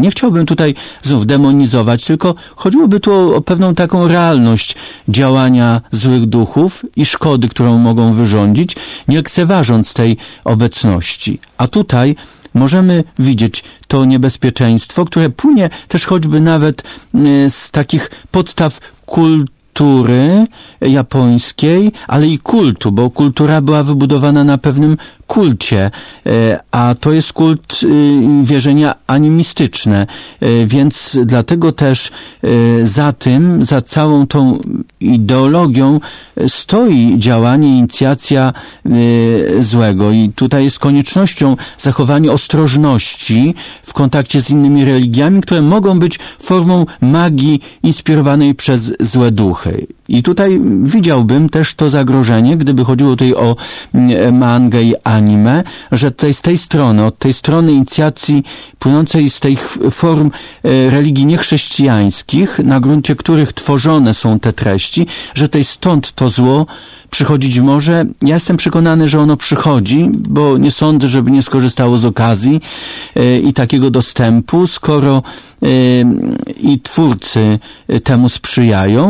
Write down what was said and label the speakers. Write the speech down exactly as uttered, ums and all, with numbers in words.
Speaker 1: Nie chciałbym tutaj znów demonizować, tylko chodziłoby tu o, o pewną taką realność działania złych duchów i szkody, którą mogą wyrządzić, nie lekceważąc tej obecności. A tutaj możemy widzieć to niebezpieczeństwo, które płynie też choćby nawet z takich podstaw kultury japońskiej, ale i kultu, bo kultura była wybudowana na pewnym kulcie, a to jest kult wierzenia animistyczne, więc dlatego też za tym, za całą tą ideologią stoi działanie, inicjacja złego i tutaj jest koniecznością zachowania ostrożności w kontakcie z innymi religiami, które mogą być formą magii inspirowanej przez złe duchy. I tutaj widziałbym też to zagrożenie, gdyby chodziło tutaj o mangę i anime, że tutaj z tej strony, od tej strony inicjacji płynącej z tych form religii niechrześcijańskich, na gruncie których tworzone są te treści, że tutaj stąd to zło przychodzić może. Ja jestem przekonany, że ono przychodzi, bo nie sądzę, żeby nie skorzystało z okazji i takiego dostępu, skoro i twórcy temu sprzyjają.